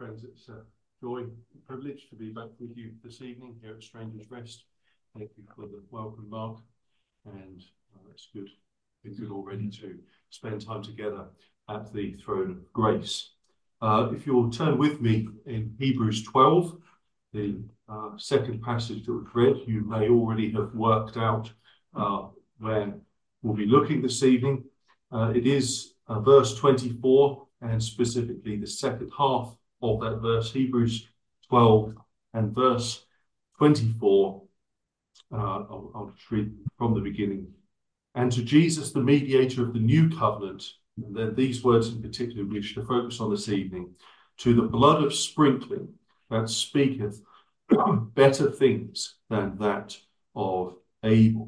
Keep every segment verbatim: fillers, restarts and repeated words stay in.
friends, it's a joy and privilege to be back with you this evening here at Strangers Rest. Thank you for the welcome, Mark, and uh, it's good, it's good already to spend time together at the throne of grace. Uh, if you'll turn with me in Hebrews twelve, the uh, second passage that we've read, you may already have worked out uh, where we'll be looking this evening. Uh, it is uh, verse twenty-four, and specifically the second half of that verse, Hebrews twelve and verse twenty-four. Uh, I'll, I'll just read from the beginning. And to Jesus, the mediator of the new covenant, and then these words in particular we wish to focus on this evening, to the blood of sprinkling that speaketh better things than that of Abel.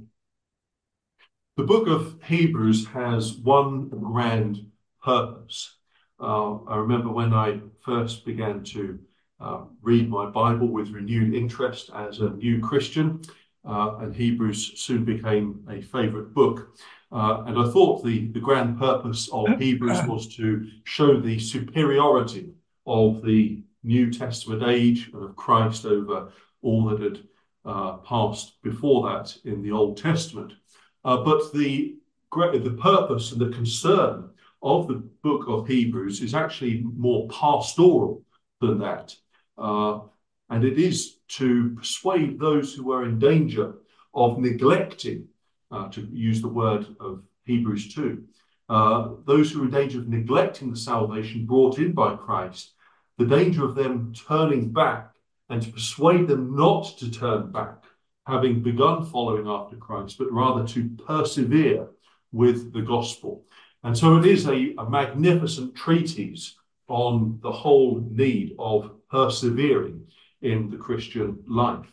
The book of Hebrews has one grand purpose. Uh, I remember when I first began to uh, read my Bible with renewed interest as a new Christian, uh, and Hebrews soon became a favourite book. Uh, and I thought the, the grand purpose of Hebrews was to show the superiority of the New Testament age and of Christ over all that had uh, passed before that in the Old Testament. Uh, but the, the purpose and the concern of the book of Hebrews is actually more pastoral than that. Uh, and it is to persuade those who are in danger of neglecting, uh, to use the word of Hebrews two, uh, those who are in danger of neglecting the salvation brought in by Christ, the danger of them turning back, and to persuade them not to turn back, having begun following after Christ, but rather to persevere with the gospel. And so it is a, a magnificent treatise on the whole need of persevering in the Christian life.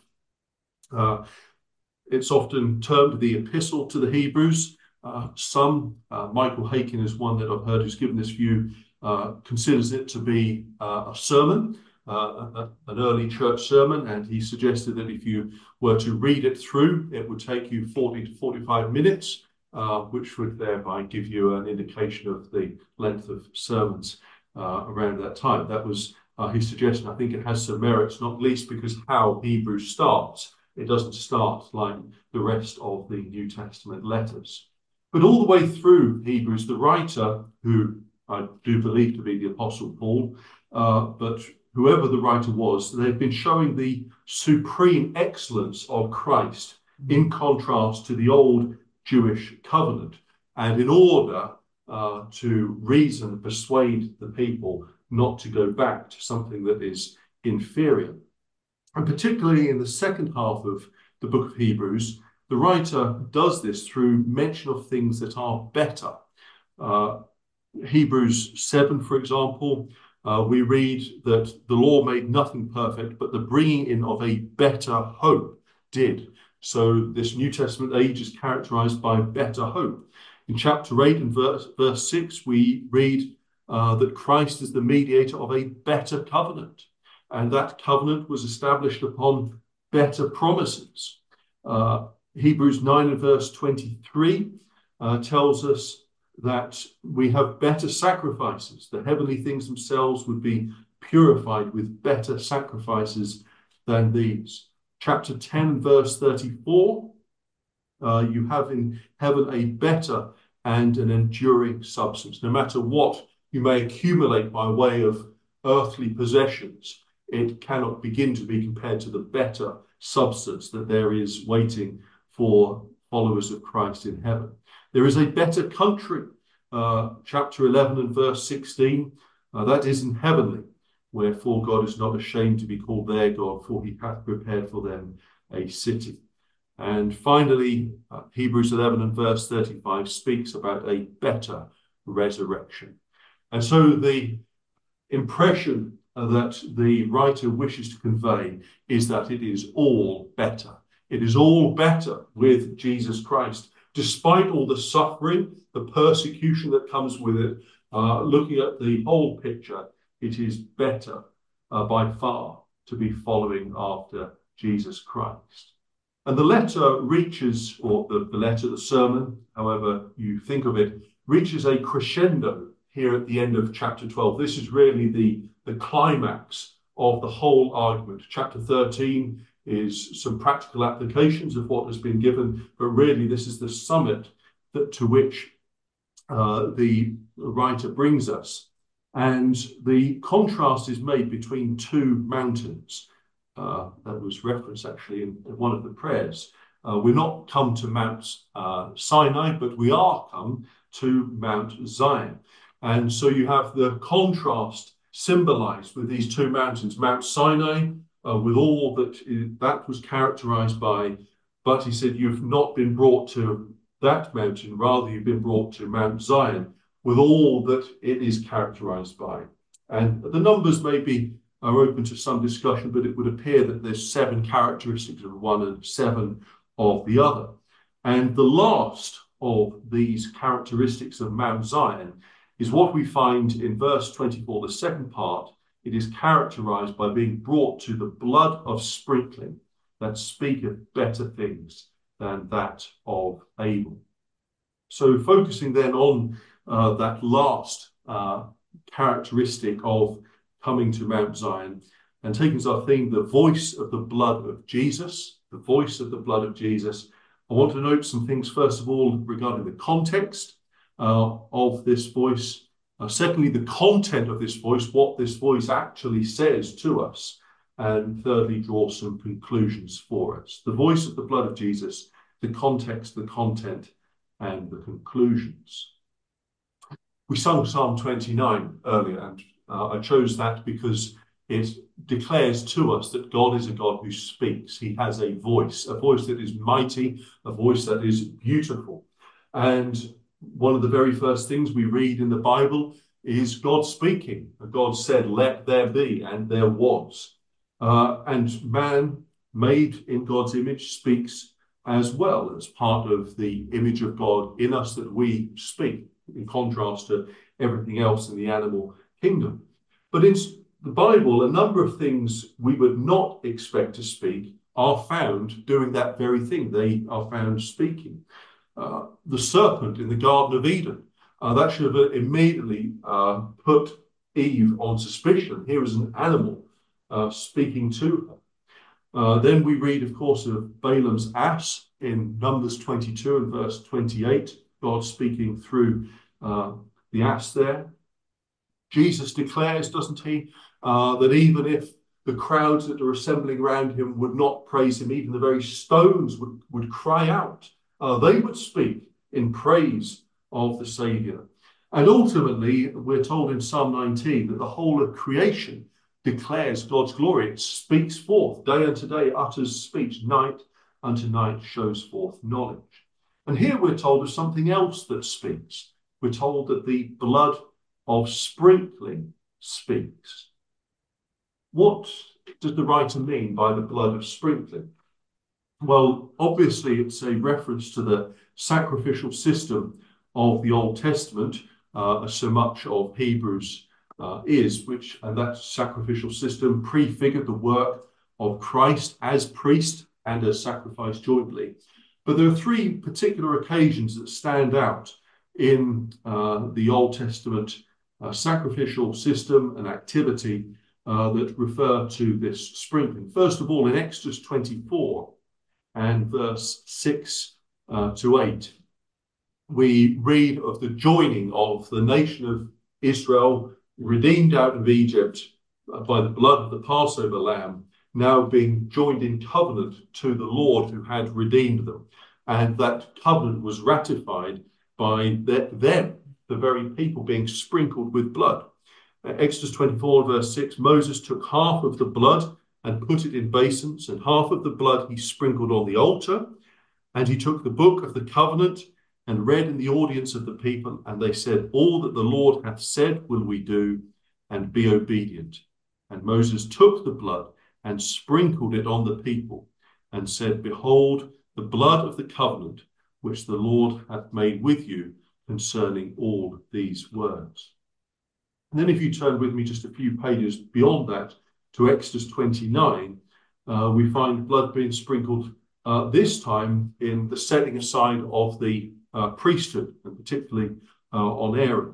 Uh, it's often termed the epistle to the Hebrews. Uh, some, uh, Michael Haken is one that I've heard who's given this view, uh, considers it to be uh, a sermon, uh, a, an early church sermon, and he suggested that if you were to read it through, it would take you forty to forty-five minutes. Uh, which would thereby give you an indication of the length of sermons uh, around that time. That was uh, his suggestion. I think it has some merits, not least because how Hebrews starts. It doesn't start like the rest of the New Testament letters. But all the way through Hebrews, the writer, who I do believe to be the Apostle Paul, uh, but whoever the writer was, they've been showing the supreme excellence of Christ in contrast to the old Jewish covenant, and in order uh, to reason and persuade the people not to go back to something that is inferior. And particularly in the second half of the book of Hebrews, the writer does this through mention of things that are better. Uh, Hebrews seven, for example, uh, we read that the law made nothing perfect, but the bringing in of a better hope did. So this New Testament age is characterized by better hope. In chapter eight and verse, verse six, we read uh, that Christ is the mediator of a better covenant. And that covenant was established upon better promises. Uh, Hebrews nine and verse twenty-three uh, tells us that we have better sacrifices. The heavenly things themselves would be purified with better sacrifices than these. Chapter ten, verse thirty-four, uh, you have in heaven a better and an enduring substance. No matter what you may accumulate by way of earthly possessions, it cannot begin to be compared to the better substance that there is waiting for followers of Christ in heaven. There is a better country, uh, chapter eleven and verse sixteen, uh, that is in heavenly. Wherefore God is not ashamed to be called their God, for he hath prepared for them a city. And finally, uh, Hebrews eleven and verse thirty-five speaks about a better resurrection. And so the impression uh, that the writer wishes to convey is that it is all better. It is all better with Jesus Christ. Despite all the suffering, the persecution that comes with it, uh, looking at the whole picture, it is better uh, by far to be following after Jesus Christ. And the letter reaches, or the, the letter, the sermon, however you think of it, reaches a crescendo here at the end of chapter twelve. This is really the, the climax of the whole argument. Chapter thirteen is some practical applications of what has been given, but really this is the summit that, to which uh, the writer brings us. And the contrast is made between two mountains. Uh, that was referenced actually in one of the prayers. Uh, we're not come to Mount uh, Sinai, but we are come to Mount Zion. And so you have the contrast symbolized with these two mountains. Mount Sinai, uh, with all that that was characterized by, but he said, you've not been brought to that mountain, rather you've been brought to Mount Zion, with all that it is characterized by. And the numbers maybe are open to some discussion, but it would appear that there's seven characteristics of one and seven of the other. And the last of these characteristics of Mount Zion is what we find in verse twenty-four, the second part. It is characterized by being brought to the blood of sprinkling that speaketh better things than that of Abel. So focusing then on uh, that last uh, characteristic of coming to Mount Zion, and taking as our theme the voice of the blood of Jesus, the voice of the blood of Jesus, I want to note some things, first of all, regarding the context uh, of this voice. Uh, secondly, the content of this voice, what this voice actually says to us. And thirdly, draw some conclusions for us. The voice of the blood of Jesus, the context, the content, and the conclusions. We sung Psalm twenty-nine earlier, and uh, I chose that because it declares to us that God is a God who speaks. He has a voice, a voice that is mighty, a voice that is beautiful. And one of the very first things we read in the Bible is God speaking. God said, let there be, and there was. Uh, and man, made in God's image, speaks as well, as part of the image of God in us that we speak, in contrast to everything else in the animal kingdom. But in the Bible, a number of things we would not expect to speak are found doing that very thing. They are found speaking. Uh, the serpent in the Garden of Eden, uh, that should have immediately uh, put Eve on suspicion. Here is an animal uh, speaking to her. Uh, then we read, of course, of Balaam's ass in Numbers twenty-two and verse twenty-eight, God speaking through uh, the ass there. Jesus declares, doesn't he, uh, that even if the crowds that are assembling around him would not praise him, even the very stones would, would cry out. Uh, they would speak in praise of the Saviour. And ultimately, we're told in Psalm nineteen that the whole of creation declares God's glory. It speaks forth. Day unto day utters speech. Night unto night shows forth knowledge. And here we're told of something else that speaks. We're told that the blood of sprinkling speaks. What does the writer mean by the blood of sprinkling? Well, obviously it's a reference to the sacrificial system of the Old Testament, uh, as so much of Hebrews uh, is, which, and that sacrificial system prefigured the work of Christ as priest and as sacrifice jointly. But there are three particular occasions that stand out in uh, the Old Testament uh, sacrificial system and activity uh, that refer to this sprinkling. First of all, in Exodus twenty-four and verse six uh, to eight, we read of the joining of the nation of Israel, redeemed out of Egypt by the blood of the Passover lamb, now being joined in covenant to the Lord who had redeemed them. And that covenant was ratified by the, them, the very people, being sprinkled with blood. Uh, Exodus twenty-four, verse six, Moses took half of the blood and put it in basins, and half of the blood he sprinkled on the altar. And he took the book of the covenant and read in the audience of the people, and they said, all that the Lord hath said will we do, and be obedient. And Moses took the blood and sprinkled it on the people, and said, behold, the blood of the covenant which the Lord hath made with you concerning all these words. And then if you turn with me just a few pages beyond that to Exodus twenty-nine, uh, we find blood being sprinkled uh, this time in the setting aside of the uh, priesthood, and particularly uh, on Aaron.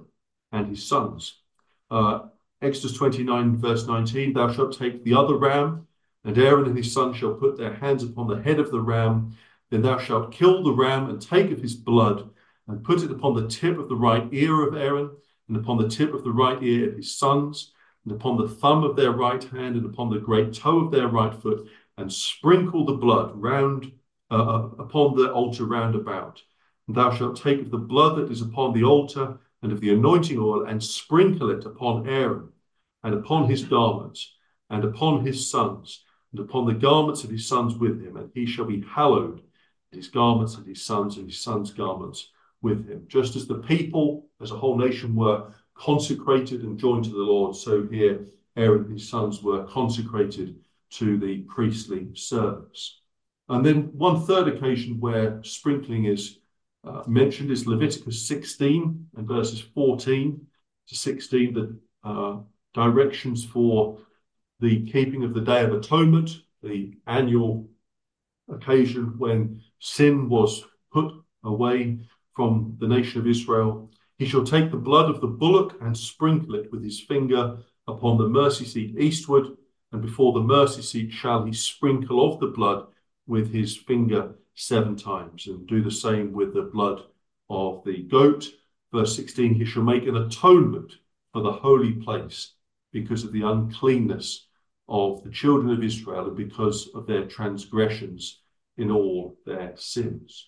and his sons. Uh, Exodus twenty-nine, verse nineteen, thou shalt take the other ram, and Aaron and his sons shall put their hands upon the head of the ram. Then thou shalt kill the ram and take of his blood and put it upon the tip of the right ear of Aaron and upon the tip of the right ear of his sons and upon the thumb of their right hand and upon the great toe of their right foot, and sprinkle the blood round uh, upon the altar round about. And thou shalt take of the blood that is upon the altar and of the anointing oil and sprinkle it upon Aaron and upon his garments and upon his sons and upon the garments of his sons with him, and he shall be hallowed, his garments and his sons and his sons' garments with him. Just as the people as a whole nation were consecrated and joined to the Lord, so here Aaron and his sons were consecrated to the priestly service. And then one third occasion where sprinkling is uh, mentioned is Leviticus sixteen and verses fourteen to sixteen, the uh, directions for the keeping of the Day of Atonement, the annual occasion when sin was put away from the nation of Israel. He shall take the blood of the bullock and sprinkle it with his finger upon the mercy seat eastward, and before the mercy seat shall he sprinkle of the blood with his finger seven times, and do the same with the blood of the goat. Verse sixteen, he shall make an atonement for the holy place because of the uncleanness of the children of Israel and because of their transgressions in all their sins.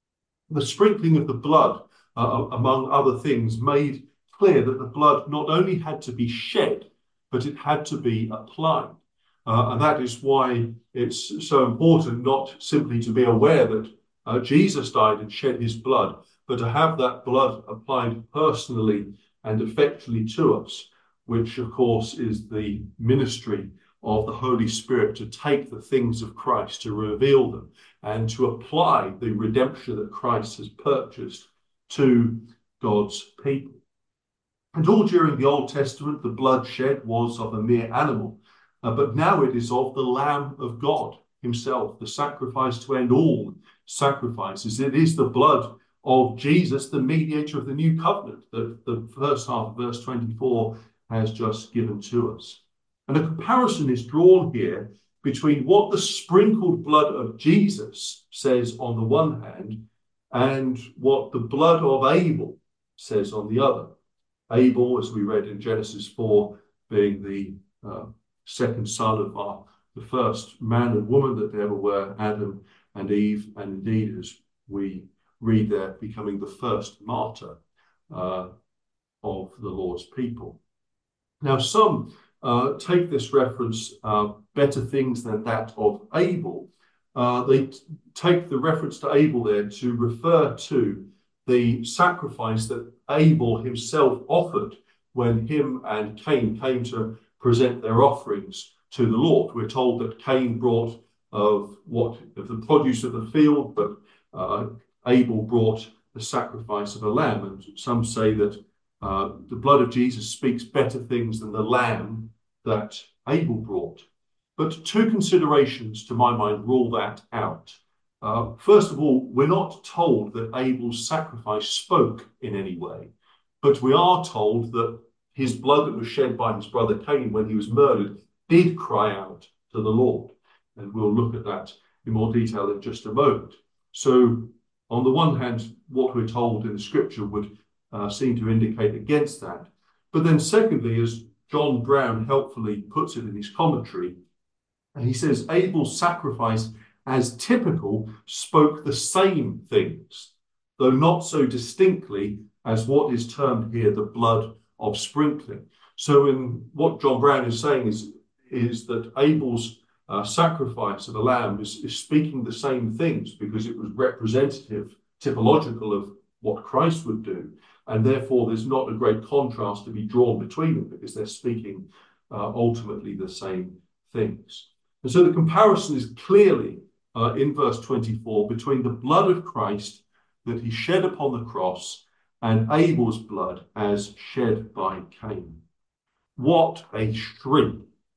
The sprinkling of the blood, uh, among other things, made clear that the blood not only had to be shed, but it had to be applied. Uh, and that is why it's so important not simply to be aware that uh, Jesus died and shed his blood, but to have that blood applied personally and effectually to us, which of course is the ministry of the Holy Spirit, to take the things of Christ, to reveal them, and to apply the redemption that Christ has purchased to God's people. And all during the Old Testament, the blood shed was of a mere animal, uh, but now it is of the Lamb of God himself, the sacrifice to end all sacrifices. It is the blood of Jesus, the mediator of the new covenant, that the first half of verse twenty-four has just given to us. And a comparison is drawn here between what the sprinkled blood of Jesus says on the one hand and what the blood of Abel says on the other. Abel, as we read in Genesis four, being the uh, second son of our, the first man and woman that there ever were, Adam and Eve, and indeed, as we read there, becoming the first martyr uh, of the Lord's people. Now, some uh, take this reference, uh, better things than that of Abel. Uh, they t- take the reference to Abel there to refer to the sacrifice that Abel himself offered when him and Cain came to present their offerings to the Lord. We're told that Cain brought of what of the produce of the field, but uh, Abel brought the sacrifice of a lamb. And some say that uh, the blood of Jesus speaks better things than the lamb that Abel brought. But two considerations, to my mind, rule that out. Uh, first of all, we're not told that Abel's sacrifice spoke in any way, but we are told that his blood that was shed by his brother Cain when he was murdered did cry out to the Lord. And we'll look at that in more detail in just a moment. So, on the one hand, what we're told in the scripture would uh, seem to indicate against that. But then secondly, as John Brown helpfully puts it in his commentary, and he says Abel's sacrifice as typical spoke the same things, though not so distinctly as what is termed here the blood of sprinkling. So in what John Brown is saying is, is that Abel's uh, sacrifice of a lamb is, is speaking the same things because it was representative, typological of what Christ would do. And therefore there's not a great contrast to be drawn between them because they're speaking uh, ultimately the same things. And so the comparison is clearly uh, in verse twenty-four between the blood of Christ that he shed upon the cross and Abel's blood as shed by Cain. What a shriek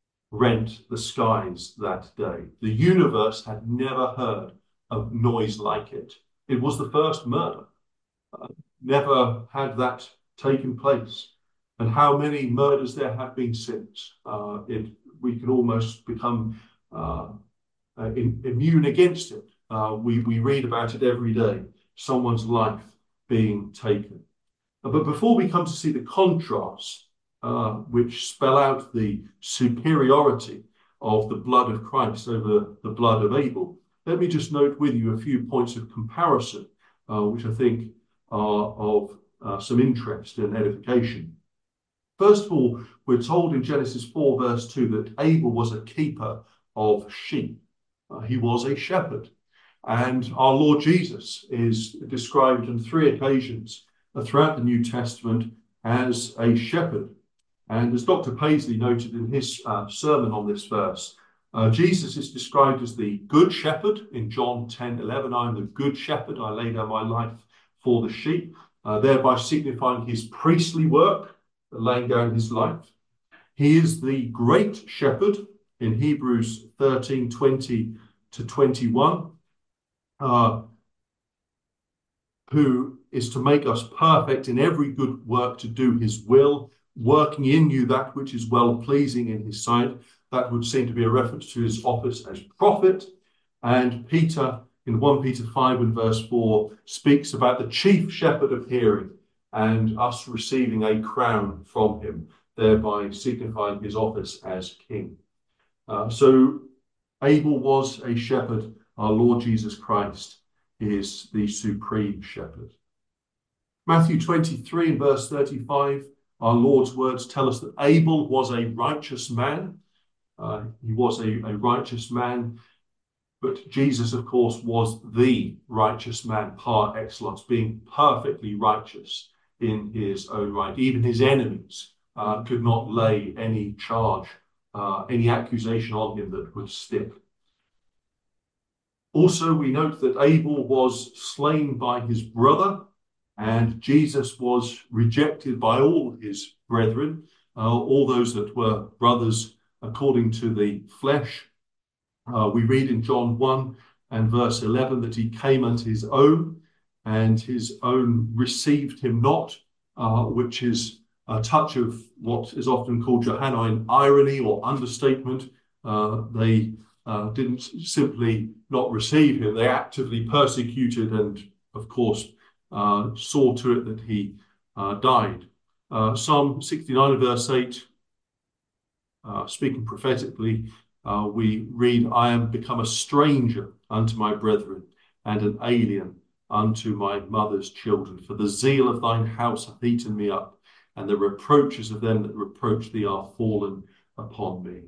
rent the skies that day. The universe had never heard of noise like it. It was the first murder. Uh, never had that taken place, and how many murders there have been since. Uh, it, we can almost become uh, uh, in, immune against it. Uh, we, we read about it every day, someone's life being taken. Uh, but before we come to see the contrasts, uh, which spell out the superiority of the blood of Christ over the blood of Abel, let me just note with you a few points of comparison, uh, which I think are of uh, some interest and edification. First of all, we're told in Genesis four, verse two, that Abel was a keeper of sheep. Uh, he was a shepherd. And our Lord Jesus is described on three occasions uh, throughout the New Testament as a shepherd. And as Doctor Paisley noted in his uh, sermon on this verse, uh, Jesus is described as the good shepherd in John ten eleven. I am the good shepherd, I lay down my life for the sheep, uh, thereby signifying his priestly work, laying down his life. He is the great shepherd in Hebrews thirteen twenty to twenty-one, uh, who is to make us perfect in every good work to do his will, working in you that which is well-pleasing in his sight. That would seem to be a reference to his office as prophet. And Peter, in First Peter five and verse four, speaks about the chief shepherd of hearing and us receiving a crown from him, thereby signifying his office as king. Uh, so Abel was a shepherd. Our Lord Jesus Christ is the supreme shepherd. Matthew twenty-three and verse thirty-five, our Lord's words tell us that Abel was a righteous man. Uh, he was a, a righteous man, but Jesus, of course, was the righteous man par excellence, being perfectly righteous in his own right. Even his enemies uh, could not lay any charge, uh, any accusation on him that would stick. Also, we note that Abel was slain by his brother, and Jesus was rejected by all his brethren, uh, all those that were brothers according to the flesh. Uh, we read in John one and verse eleven that he came unto his own, and his own received him not, uh, which is a touch of what is often called Johannine irony or understatement. Uh, they uh, didn't simply not receive him, they actively persecuted and, of course, uh, saw to it that he uh, died. Uh, Psalm sixty-nine verse eight, uh, speaking prophetically, uh, we read, I am become a stranger unto my brethren and an alien unto my mother's children. For the zeal of thine house hath eaten me up, and the reproaches of them that reproach thee are fallen upon me.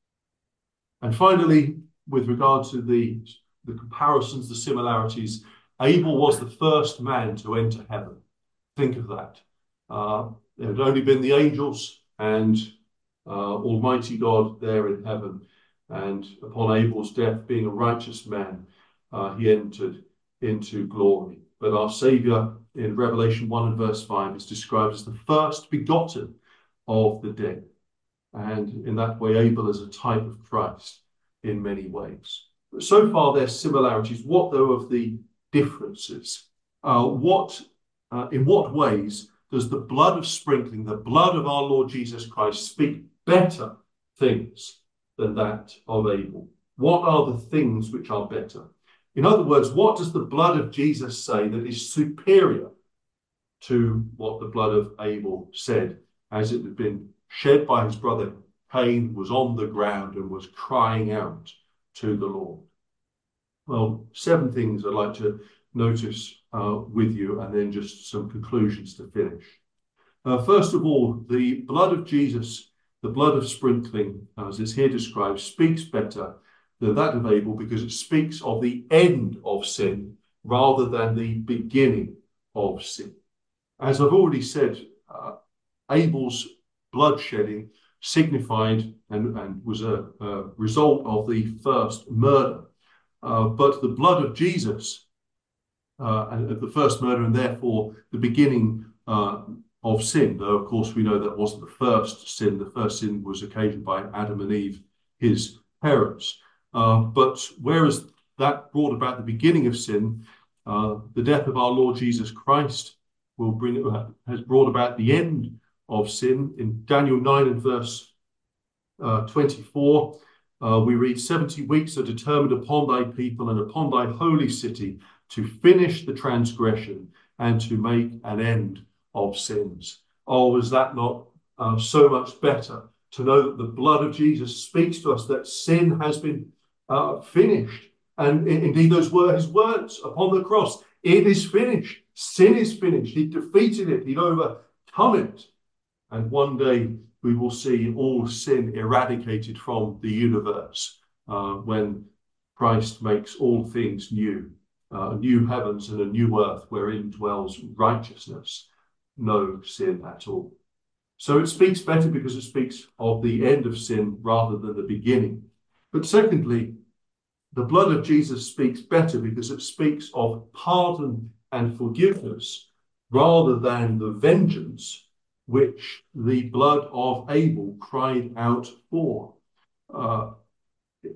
And finally, with regard to the, the comparisons, the similarities, Abel was the first man to enter heaven. Think of that. Uh, there had only been the angels and uh, Almighty God there in heaven. And upon Abel's death, being a righteous man, uh, he entered into glory. But our Saviour in Revelation one and verse five is described as the first begotten of the dead. And in that way, Abel is a type of Christ in many ways. But so far, there's similarities. What, though, of the differences? Uh, what, uh, in what ways does the blood of sprinkling, the blood of our Lord Jesus Christ, speak better things than that of Abel? What are the things which are better? In other words, what does the blood of Jesus say that is superior to what the blood of Abel said, as it had been shed by his brother Cain, was on the ground and was crying out to the Lord? Well, seven things I'd like to notice uh, with you, and then just some conclusions to finish. Uh, first of all, the blood of Jesus, the blood of sprinkling, as is here described, speaks better than that of Abel because it speaks of the end of sin rather than the beginning of sin. As I've already said, uh, Abel's bloodshedding signified and, and was a, a result of the first murder. Uh, but the blood of Jesus, uh, and the first murder, and therefore the beginning uh, of sin, though of course we know that wasn't the first sin. The first sin was occasioned by Adam and Eve, his parents. Uh, but whereas that brought about the beginning of sin, uh, the death of our Lord Jesus Christ will bring has brought about the end of sin. In Daniel nine and verse uh, twenty-four, uh, we read, seventy weeks are determined upon thy people and upon thy holy city to finish the transgression and to make an end of sins. Oh, is that not uh, so much better to know that the blood of Jesus speaks to us that sin has been uh, finished? And indeed, those were his words upon the cross. It is finished. Sin is finished. He defeated it. He'd overcome it. And one day we will see all sin eradicated from the universe uh, when Christ makes all things new. Uh, new heavens and a new earth wherein dwells righteousness, no sin at all. So it speaks better because it speaks of the end of sin rather than the beginning. But secondly, the blood of Jesus speaks better because it speaks of pardon and forgiveness rather than the vengeance which the blood of Abel cried out for. Uh, a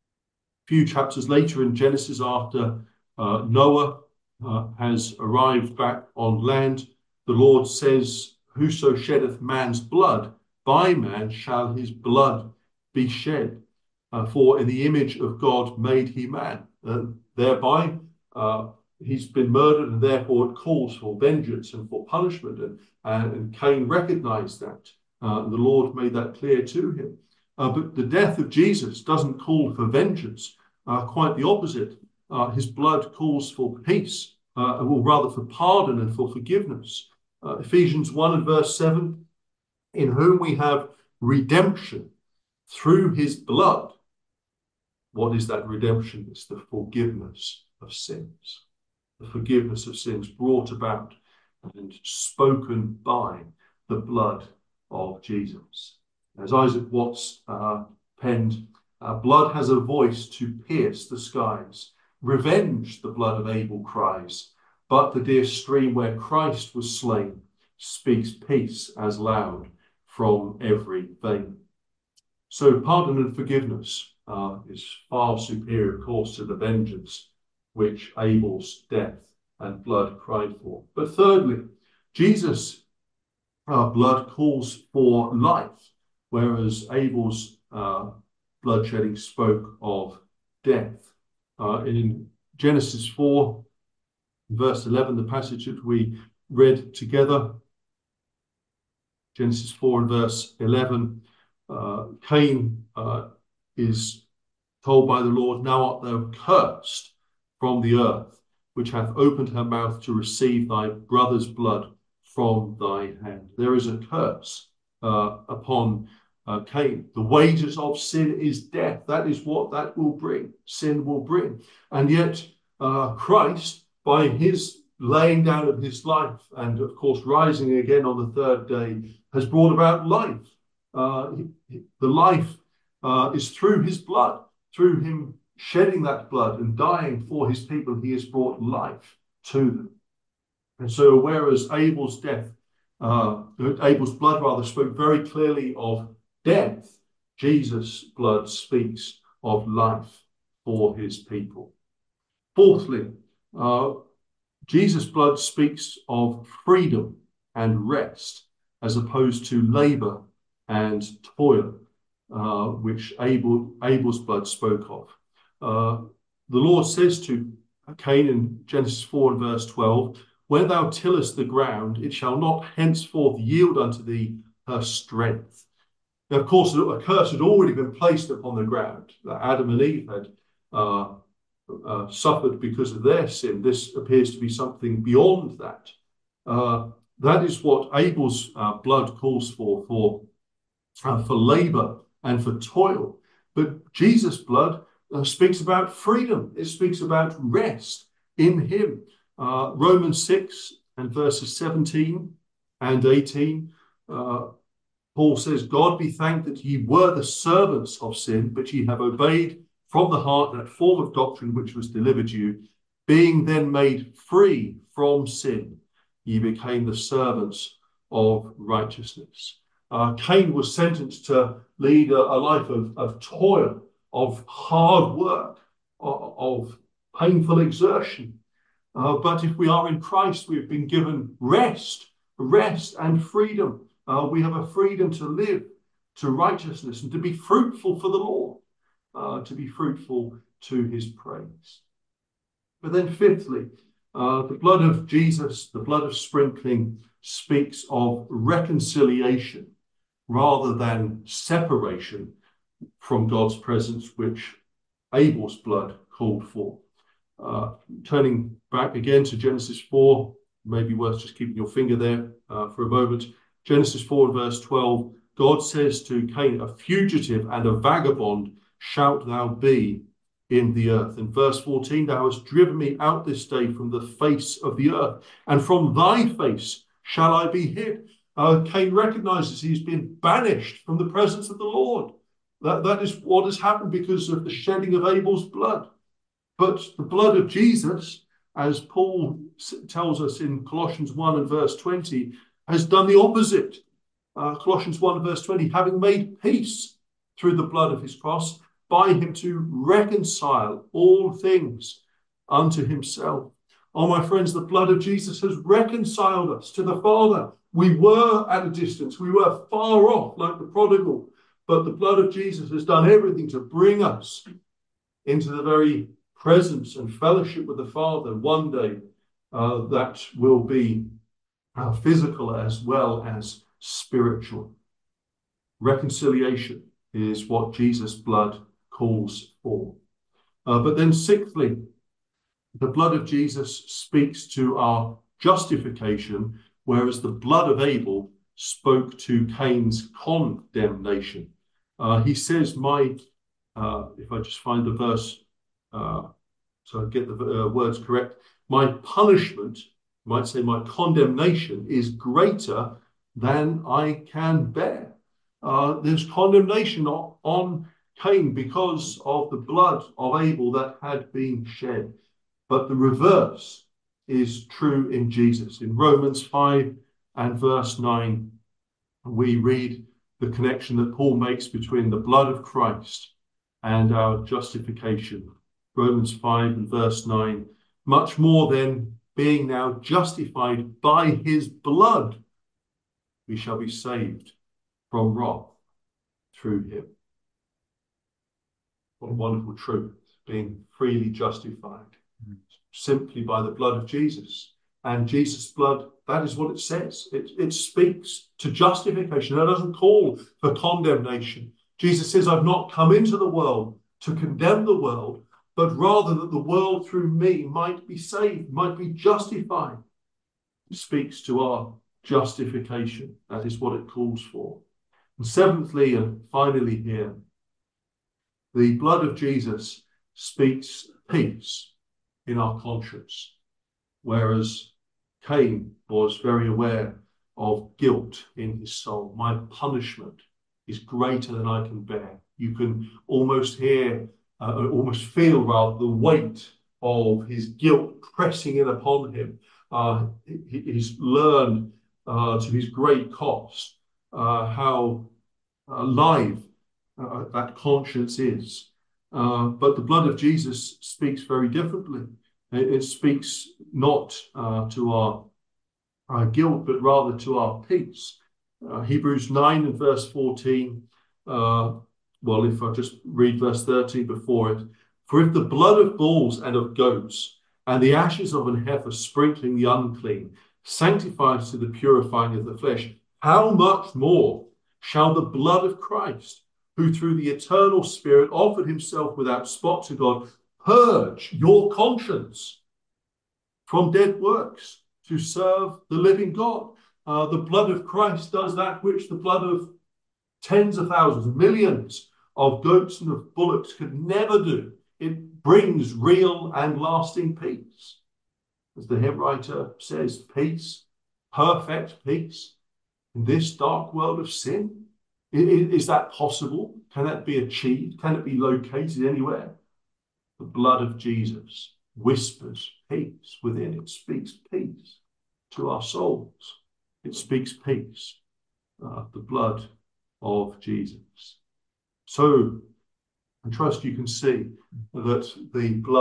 few chapters later in Genesis, after uh, Noah uh, has arrived back on land, the Lord says, whoso sheddeth man's blood, by man shall his blood be shed. Uh, for in the image of God made he man. Uh, thereby uh, he's been murdered, and therefore it calls for vengeance and for punishment. And, and, and Cain recognized that. Uh, the Lord made that clear to him. Uh, but the death of Jesus doesn't call for vengeance. Uh, quite the opposite. Uh, his blood calls for peace, uh, or rather for pardon and for forgiveness. Uh, Ephesians one and verse seven, in whom we have redemption through his blood. What is that redemption? It's the forgiveness of sins. The forgiveness of sins brought about and spoken by the blood of Jesus. As Isaac Watts uh, penned, uh, blood has a voice to pierce the skies. Revenge, the blood of Abel cries. But the dear stream where Christ was slain speaks peace as loud from every vein. So pardon and forgiveness uh, is far superior, of course, to the vengeance which Abel's death and blood cried for. But thirdly, Jesus' uh, blood calls for life, whereas Abel's uh, bloodshedding spoke of death. Uh, in Genesis four, verse eleven, the passage that we read together, Genesis four and verse eleven, uh, Cain uh, is told by the Lord, now art thou cursed from the earth, which hath opened her mouth to receive thy brother's blood from thy hand. There is a curse uh, upon uh, Cain. The wages of sin is death. That is what that will bring. Sin will bring. And yet uh, Christ, by his laying down of his life and, of course, rising again on the third day, has brought about life. Uh, the life uh, is through his blood, through him shedding that blood and dying for his people. He has brought life to them. And so, whereas Abel's death, uh, Abel's blood rather spoke very clearly of death, Jesus' blood speaks of life for his people. Fourthly, uh, Jesus' blood speaks of freedom and rest, as opposed to labor and toil, uh, which Abel, Abel's blood spoke of. Uh, the Lord says to Cain in Genesis four and verse twelve, when thou tillest the ground, it shall not henceforth yield unto thee her strength. Now, of course, a curse had already been placed upon the ground that Adam and Eve had uh, uh, suffered because of their sin. This appears to be something beyond that. Uh, that is what Abel's uh, blood calls for, for, uh, for labor and for toil. But Jesus' blood uh, speaks about freedom. It speaks about rest in him. Uh, Romans six and verses seventeen and eighteen, uh, Paul says, God be thanked that ye were the servants of sin, but ye have obeyed from the heart that form of doctrine which was delivered you. Being then made free from sin, ye became the servants of righteousness. Uh, Cain was sentenced to lead a, a life of, of toil, of hard work, of, of painful exertion. Uh, but if we are in Christ, we have been given rest, rest and freedom. Uh, we have a freedom to live to righteousness and to be fruitful for the Lord, uh, to be fruitful to his praise. But then fifthly, uh, the blood of Jesus, the blood of sprinkling, speaks of reconciliation rather than separation from God's presence, which Abel's blood called for. Uh, turning back again to Genesis four, maybe worth just keeping your finger there uh, for a moment. Genesis four and verse twelve, God says to Cain, a fugitive and a vagabond shalt thou be in the earth. In verse fourteen, thou hast driven me out this day from the face of the earth, and from thy face shall I be hid. Uh, Cain recognizes he's been banished from the presence of the Lord. That, that is what has happened because of the shedding of Abel's blood. But the blood of Jesus, as Paul tells us in Colossians one and verse twenty, has done the opposite. Uh, Colossians one and verse twenty, having made peace through the blood of his cross, by him to reconcile all things unto himself. Oh, my friends, the blood of Jesus has reconciled us to the Father. We were at a distance. We were far off like the prodigal. But the blood of Jesus has done everything to bring us into the very presence and fellowship with the Father. One day uh, that will be uh, physical as well as spiritual. Reconciliation is what Jesus' blood calls for. Uh, but then sixthly, the blood of Jesus speaks to our justification, whereas the blood of Abel spoke to Cain's condemnation. Uh, he says, my, uh, if I just find the verse, uh, so I get the uh, words correct, my punishment, you might say my condemnation, is greater than I can bear. Uh, there's condemnation on, on Cain because of the blood of Abel that had been shed. But the reverse is true in Jesus. In Romans five and verse nine, we read the connection that Paul makes between the blood of Christ and our justification. Romans five and verse nine, much more than being now justified by his blood, we shall be saved from wrath through him. What a wonderful truth, being freely justified mm. simply by the blood of Jesus. And Jesus' blood, that is what it says. It, it speaks to justification. It doesn't call for condemnation. Jesus says, I've not come into the world to condemn the world, but rather that the world through me might be saved, might be justified. It speaks to our justification. That is what it calls for. And seventhly and finally here, the blood of Jesus speaks peace in our conscience, whereas Cain was very aware of guilt in his soul. My punishment is greater than I can bear. You can almost hear, uh, almost feel rather, the weight of his guilt pressing in upon him. Uh, he, he's learned uh, to his great cost uh, how alive uh, that conscience is. Uh, but the blood of Jesus speaks very differently. It, it speaks not uh, to our, our guilt, but rather to our peace. Uh, Hebrews nine and verse fourteen, uh, well, if I just read verse thirteen before it, for if the blood of bulls and of goats and the ashes of an heifer sprinkling the unclean sanctifies to the purifying of the flesh, how much more shall the blood of Christ, who through the eternal Spirit offered himself without spot to God, purge your conscience from dead works to serve the living God. Uh, the blood of Christ does that which the blood of tens of thousands, millions of goats and of bullocks could never do. It brings real and lasting peace. As the hymn writer says, peace, perfect peace in this dark world of sin. Is that possible? Can that be achieved? Can it be located anywhere? The blood of Jesus whispers peace within. It speaks peace to our souls. It speaks peace. Uh, the blood of Jesus. So I trust you can see that the blood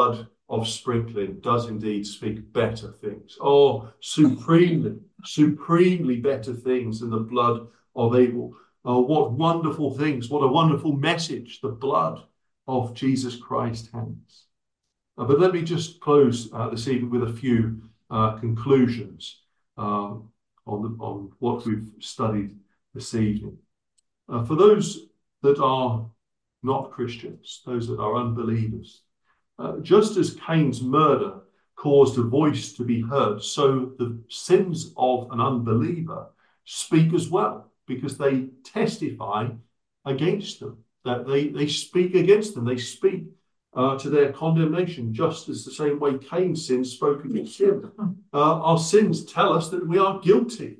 of sprinkling does indeed speak better things. Oh, supremely, supremely better things than the blood of Abel. Oh, what wonderful things, what a wonderful message the blood of Jesus Christ has. Uh, but let me just close uh, this evening with a few uh, conclusions uh, on, the, on what we've studied this evening. Uh, for those that are not Christians, those that are unbelievers, uh, just as Cain's murder caused a voice to be heard, so the sins of an unbeliever speak as well, because they testify against them, that they, they speak against them, they speak uh, to their condemnation, just as the same way Cain's sins spoke against him. Uh, our sins tell us that we are guilty.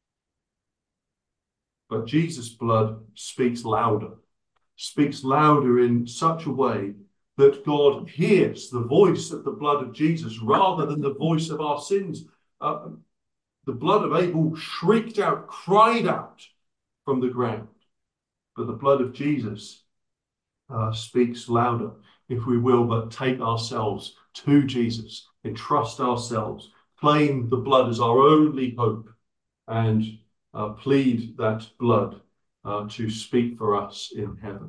But Jesus' blood speaks louder, speaks louder in such a way that God hears the voice of the blood of Jesus rather than the voice of our sins. Uh, the blood of Abel shrieked out, cried out from the ground. But the blood of Jesus uh, speaks louder, if we will but take ourselves to Jesus, entrust ourselves, claim the blood as our only hope, and uh, plead that blood uh, to speak for us in heaven.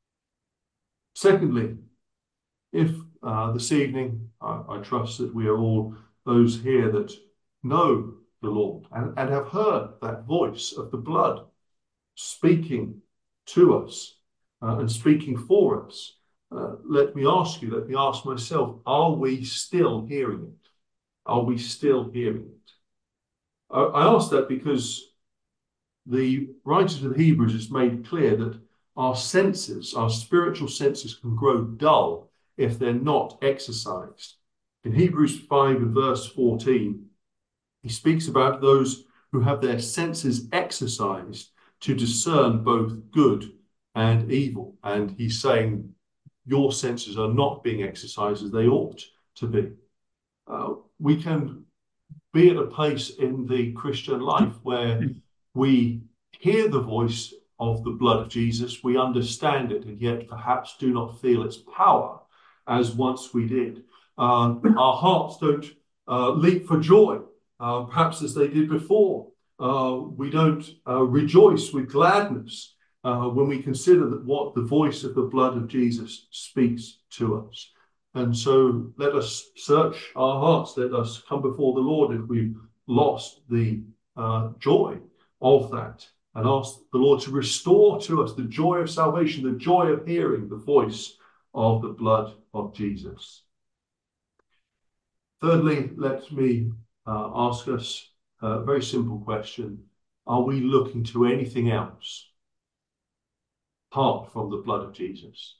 Secondly, if uh, this evening, I, I trust that we are all those here that know the Lord and, and have heard that voice of the blood speaking to us uh, and speaking for us, uh, let me ask you, let me ask myself, are we still hearing it? Are we still hearing it? I, I ask that because the writers of the Hebrews has made clear that our senses, our spiritual senses, can grow dull if they're not exercised. In Hebrews five and verse fourteen, he speaks about those who have their senses exercised to discern both good and evil. And he's saying your senses are not being exercised as they ought to be. Uh, we can be at a place in the Christian life where we hear the voice of the blood of Jesus, we understand it, and yet perhaps do not feel its power as once we did. Uh, our hearts don't uh, leap for joy, uh, perhaps as they did before. Uh, we don't uh, rejoice with gladness uh, when we consider that what the voice of the blood of Jesus speaks to us. And so let us search our hearts, let us come before the Lord if we've lost the uh, joy of that, and ask the Lord to restore to us the joy of salvation, the joy of hearing the voice of the blood of Jesus. Thirdly, let me uh, ask us a very simple question. Are we looking to anything else apart from the blood of Jesus?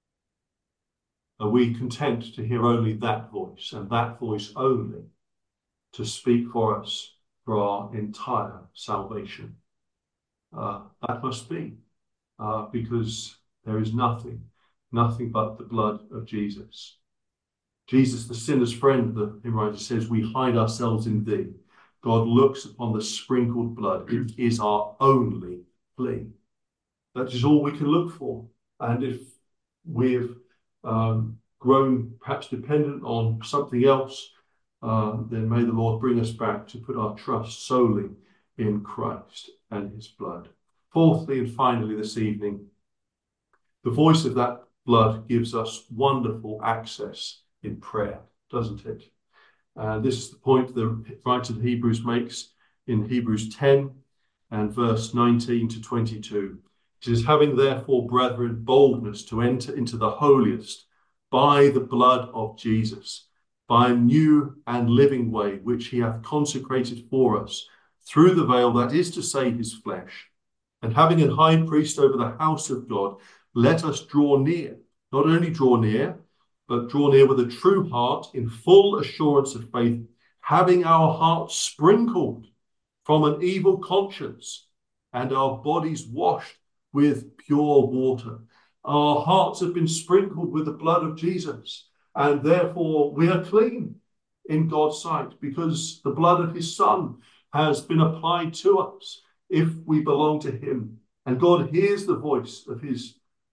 Are we content to hear only that voice, and that voice only, to speak for us for our entire salvation? Uh, that must be, uh, because there is nothing, nothing but the blood of Jesus. Jesus, the sinner's friend, the hymn writer says, we hide ourselves in thee. God looks upon the sprinkled blood. It is our only plea. That is all we can look for. And if we've um, grown perhaps dependent on something else, uh, then may the Lord bring us back to put our trust solely in Christ and his blood. Fourthly and finally this evening, the voice of that blood gives us wonderful access in prayer, doesn't it? And this is the point the writer of Hebrews makes in Hebrews ten and verse nineteen to twenty-two. It is having therefore, brethren, boldness to enter into the holiest by the blood of Jesus, by a new and living way, which he hath consecrated for us through the veil, that is to say, his flesh. And having a high priest over the house of God, let us draw near, not only draw near, but draw near with a true heart in full assurance of faith, having our hearts sprinkled from an evil conscience and our bodies washed with pure water. Our hearts have been sprinkled with the blood of Jesus, and therefore we are clean in God's sight, because the blood of his Son has been applied to us if we belong to him. And God hears the voice of his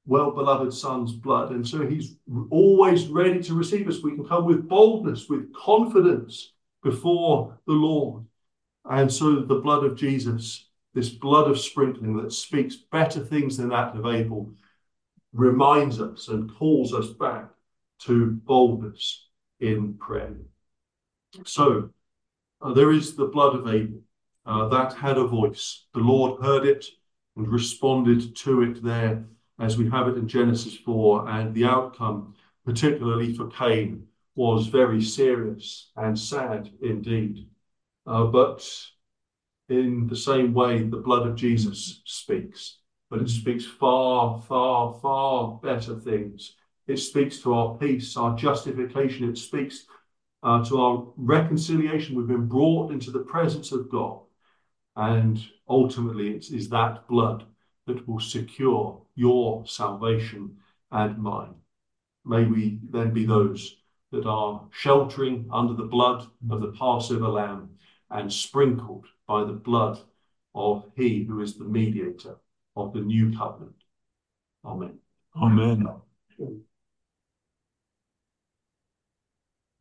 well-beloved Son's blood. And so he's always ready to receive us. We can come with boldness, with confidence before the Lord. And so the blood of Jesus, this blood of sprinkling that speaks better things than that of Abel, reminds us and calls us back to boldness in prayer. So uh, there is the blood of Abel. Uh, that had a voice. The Lord heard it and responded to it there, as we have it in Genesis four, and the outcome, particularly for Cain, was very serious and sad indeed. Uh, but in the same way, the blood of Jesus speaks, but it speaks far, far, far better things. It speaks to our peace, our justification. It speaks uh, to our reconciliation. We've been brought into the presence of God. And ultimately, it is that blood that will secure your salvation and mine. May we then be those that are sheltering under the blood of the Passover lamb and sprinkled by the blood of he who is the mediator of the new covenant. Amen. Amen.